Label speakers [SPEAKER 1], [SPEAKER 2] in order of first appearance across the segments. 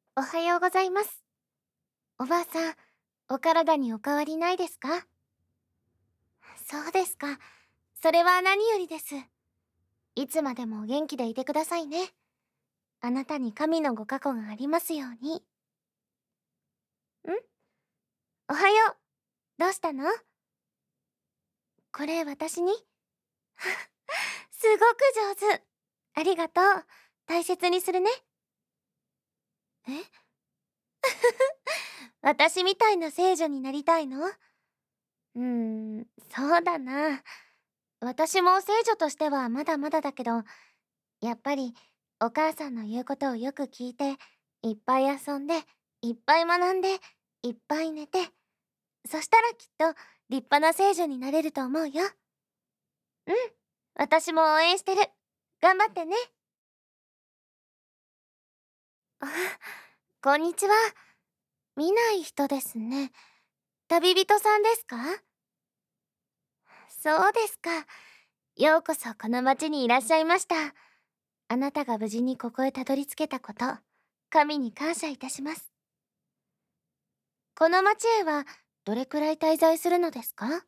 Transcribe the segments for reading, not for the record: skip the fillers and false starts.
[SPEAKER 1] おはようございます。おばあさん、お体にお変わりないですか？そうですか。それは何よりです。いつまでもお元気でいてくださいね。あなたに神のご加護がありますように。おはよう。どうしたの？これ私に？すごく上手。ありがとう。大切にするね。え私みたいな聖女になりたいの？そうだな。私も聖女としてはまだまだだけど、やっぱりお母さんの言うことをよく聞いて、いっぱい遊んで、いっぱい学んで、いっぱい寝て、そしたらきっと立派な聖女になれると思うよ。うん、私も応援してる。頑張ってね。あ、こんにちは。見ない人ですね。旅人さんですか？そうですか。ようこそこの町にいらっしゃいました。あなたが無事にここへたどり着けたこと、神に感謝いたします。この町へはどれくらい滞在するのですか？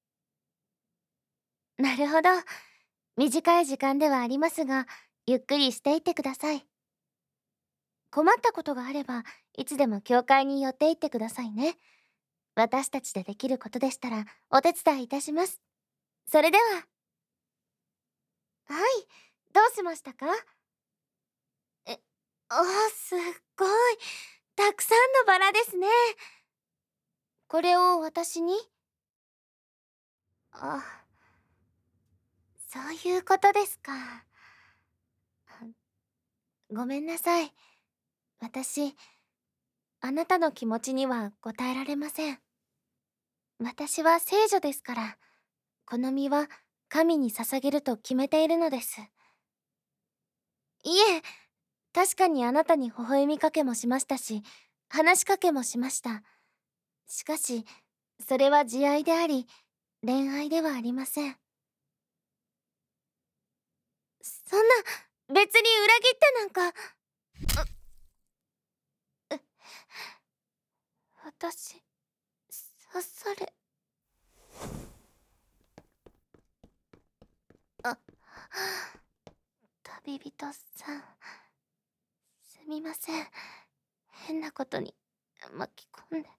[SPEAKER 1] なるほど。短い時間ではありますが、ゆっくりしていってください。困ったことがあれば、いつでも教会に寄っていってくださいね。私たちでできることでしたら、お手伝いいたします。それでは。はい、どうしましたか？え、すっごい。たくさんのバラですね。これを私に？あ、そういうことですか。ごめんなさい。私、あなたの気持ちには応えられません。私は聖女ですから、この実は神に捧げると決めているのです。いえ、確かにあなたに微笑みかけもしましたし、話しかけもしました。しかし、それは慈愛であり、恋愛ではありません。そんな、別に裏切ってなんか、私、刺され、あ、旅人さん、すみません。変なことに巻き込んで。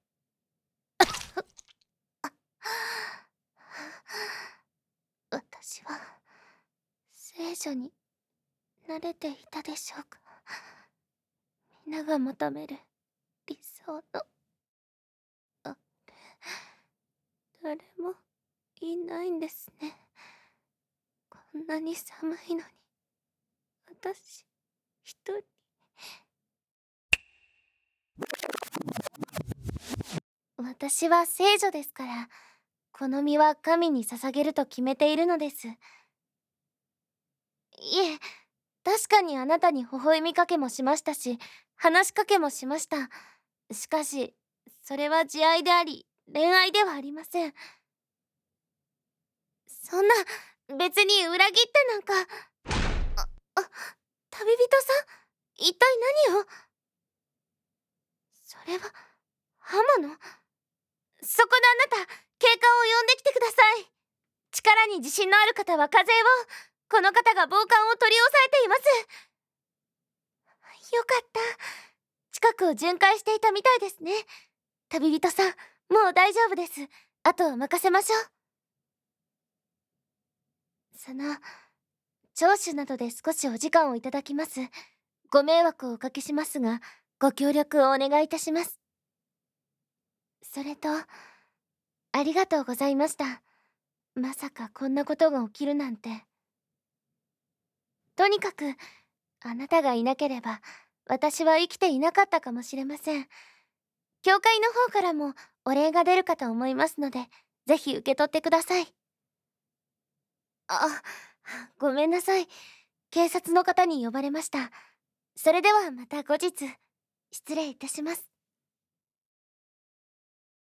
[SPEAKER 1] 私は、聖女に慣れていたでしょうか。皆が求める理想の、あ、誰もいないんですね。こんなに寒いのに、私、一人。私は聖女ですから、この実は神に捧げると決めているのです。いえ、確かにあなたに微笑みかけもしましたし、話しかけもしました。しかし、それは慈愛であり、恋愛ではありません。そんな、別に裏切ってなんか。旅人さん、一体何を？それは、刃物？そこであなた、警官を呼んできてください。力に自信のある方は風を。この方が暴漢を取り押さえています。よかった。近くを巡回していたみたいですね。旅人さん、もう大丈夫です。あとは任せましょう。その、聴取などで少しお時間をいただきます。ご迷惑をおかけしますが、ご協力をお願いいたします。それと、ありがとうございました。まさかこんなことが起きるなんて。とにかく、あなたがいなければ、私は生きていなかったかもしれません。教会の方からもお礼が出るかと思いますので、ぜひ受け取ってください。あ、ごめんなさい。警察の方に呼ばれました。それではまた後日、失礼いたします。